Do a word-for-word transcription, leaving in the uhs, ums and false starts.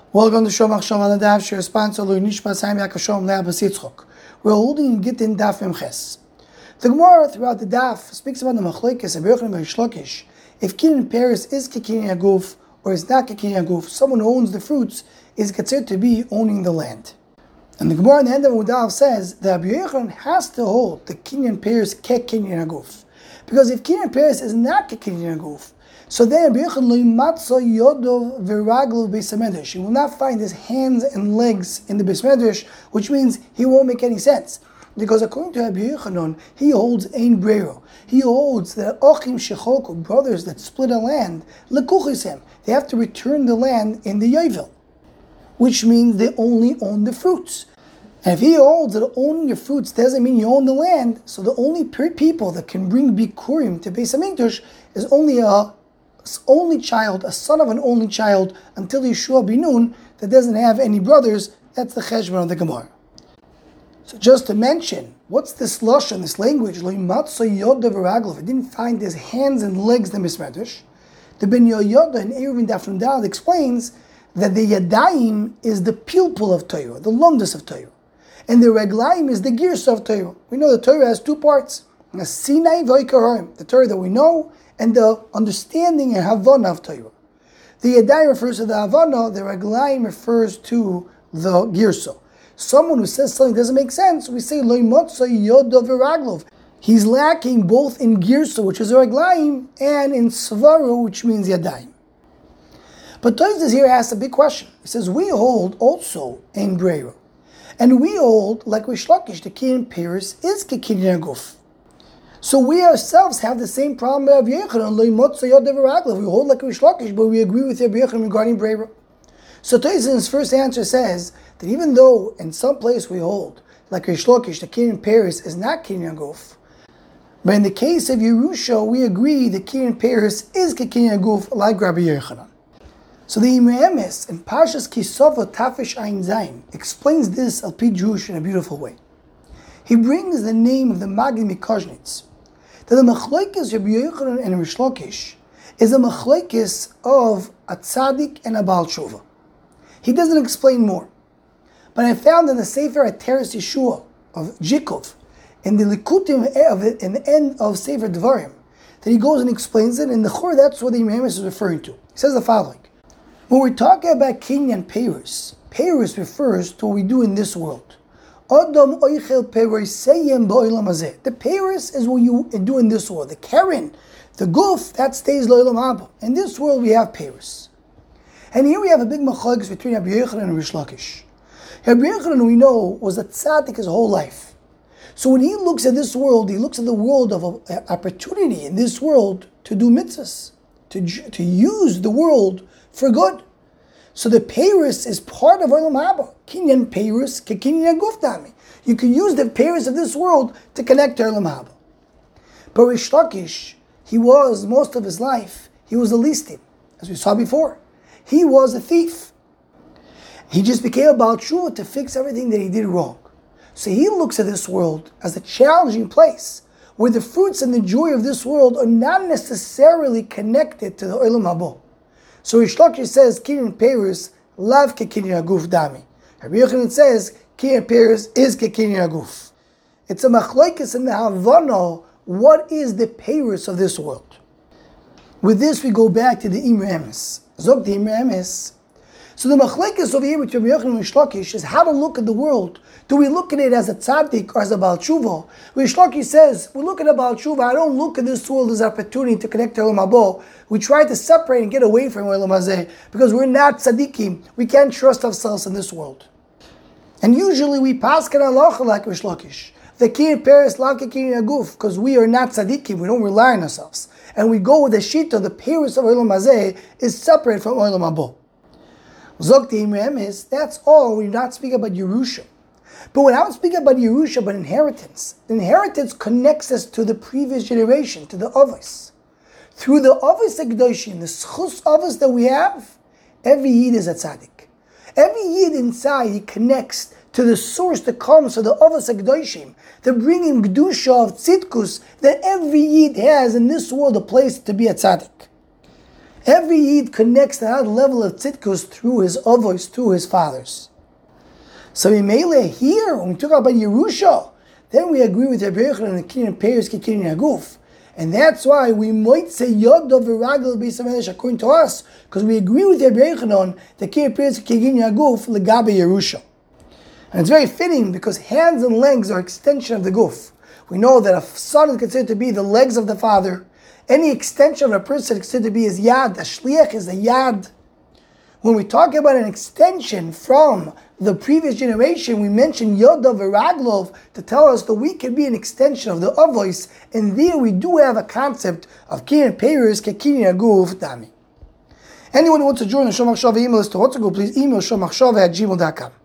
Welcome to Shomach Shom on the Daf. Shir sponsor Lui Nishmas Haim Yaakov Shom Le'Abbas Yitzchok. We're holding Gittin Daf Mem Ches. The Gemara throughout the Daf speaks about the Machlokes and Berachim and Shlokish. If Kinyan Paris is Kinyan Aguf or is not Kinyan Aguf, someone who owns the fruits is considered to be owning the land. And the Gemara in the end of the Daf says that Rabbi Yochanan has to hold the Kinyan Paris ke Kinyan Aguf, because if Kinyan Paris is not Kinyan Aguf, so then Rabbi Yochanan lo yimatzo yodo v'raglo beis hamedrash. He will not find his hands and legs in the beis hamedrash, which means he won't make any sense. Because according to Rabbi Yochanan, he holds ein brero. He holds that ochim shechoku, brothers that split a land, lekuchisem, they have to return the land in the yovel, which means they only own the fruits. And if he holds that owning the fruits doesn't mean you own the land, so the only people that can bring bikurim to beis hamikdash is only a only child, a son of an only child, until Yeshua bin Nun, that doesn't have any brothers. That's the cheshbon of the Gemara. So just to mention, what's this lashon, this language? Lo yimatzo yoda v'raglo. It didn't find his hands and legs in the mismedrash. The Ben Yoda in Eruvin Daf Nun Daled explains that the yadayim is the pilpul of Torah, the lumdus of Torah, and the reglaim is the girsa of Torah. We know the Torah has two parts: the Sinai v'Ikarim, the Torah that we know, and the understanding and Havana of Torah. The Yadai refers to the Havana, the Raglaim refers to the Girso. Someone who says something doesn't make sense, we say, Lo yimotzo yodo v'raglov. He's lacking both in Girso, which is the Raglaim, and in Svaru, which means Yadayim. But Tosfos here asks a big question. He says, we hold also in Brera. And we hold, like Rish Lakish, the Kinyan Paris is Kinyan Aguf. So we ourselves have the same problem with Rabbi Yochanan. We hold like Rish Lakish, but we agree with Rabbi Yochanan regarding Brera. So Tosfos in his first answer says that even though in some place we hold like Rish Lakish, the Kinyan Paris is not Kinyan Aguf, but in the case of Yerusha, we agree that Kinyan Paris is Kinyan Aguf like Rabbi Yochanan. So the Imre Emes in Parshas Kisova Tafish Ayin Zayin explains this al pi Jewish in a beautiful way. He brings the name of the Magid Mikoshnitz, that the machlokes Rabbi Yochanan and Rish Lakish is a machlokes of a tzaddik and a Baal Tshuva. He doesn't explain more. But I found in the Sefer Ateres Yeshua of Jikov, in the Likutim of it, in the end of Sefer Dvarim, that he goes and explains it, and the Chor, that's what the Imam is referring to. He says the following: when we're talking about Kinyan Paris, Paris refers to what we do in this world. Adam oichel perisayim ba'olam hazeh. The Paris is what you do in this world. The Karen, the Guf, that stays lo'olam haba. In this world we have Paris. And here we have a big machlokes between Rabbi Yochanan and Rish Lakish. Rabbi Yochanan, we know, was a tzaddik his whole life. So when he looks at this world, he looks at the world of a, opportunity in this world to do mitzvahs, to, to use the world for good. So the Paris is part of Olam Haba. Kinyan Paris, Kinyan Aguf Dami. You can use the Paris of this world to connect to Olam Haba. But Rish Lakish, he was, most of his life, he was a listim, as we saw before. He was a thief. He just became a Baal Tshuva to fix everything that he did wrong. So he looks at this world as a challenging place, where the fruits and the joy of this world are not necessarily connected to the Olam Haba. So Rish Lakish says, Kinyan Paris, lav ke Kinyan Aguf Dami. Rabbi Yochanan says, Kinyan Paris is ke Kinyan Aguf. It's a machlokes in the Havana, what is the Paris of this world? With this we go back to the Imre Emes. Zog the Imre Emes. So the machlokes over here with Rabbi Yochanan and Rish Lakish is how to look at the world. Do we look at it as a tzaddik or as a Baal Tshuva? Rish Lakish says, we look at a Baal Tshuva, I don't look at this world as an opportunity to connect to Olam Haba. We try to separate and get away from Olam Hazeh because we're not tzaddikim. We can't trust ourselves in this world. And usually we pass kan halacha like Rish Lakish. The Kinyan Paris lav ke Kinyan Aguf, because we are not tzaddikim, we don't rely on ourselves. And we go with the shita, the Paris of Olam Hazeh is separate from Olam Haba. Zok the Imre Emes, that's all. We're not speaking about Yerusha. But when I'm speaking about Yerusha, but inheritance, the inheritance connects us to the previous generation, to the Avos. Through the Avos HaKadoshim, the Schus Avos that we have, every Yid is a tzaddik. Every Yid inside, he connects to the source that comes from the Avos HaKadoshim, the bringing Kedusha of Tzidkus that every Yid has in this world, a place to be a tzaddik. Every Yid connects to that level of tzidkus through his avos, through his fathers. So in Mele here, when we talk about Yerusha, then we agree with Rabbi Yochanan and Kinyan Peiros Kinyan Aguf. And that's why we might say Yod of Viragel B'Yisrael according to us, because we agree with Rabbi Yochanan that Kinyan Peiros Kinyan Aguf legabe Yerusha. And it's very fitting because hands and legs are extension of the guf. We know that a son is considered to be the legs of the father. Any extension of a person is considered to be his yad. A shliach is the yad. When we talk about an extension from the previous generation, we mention Yodav Veraglov to tell us that we can be an extension of the Avos, and there we do have a concept of Kinyan Peiros Kinyan Aguf Dami. Anyone who wants to join the Shomachshava email list to Hotzagu, please email shomachshava at gmail dot com.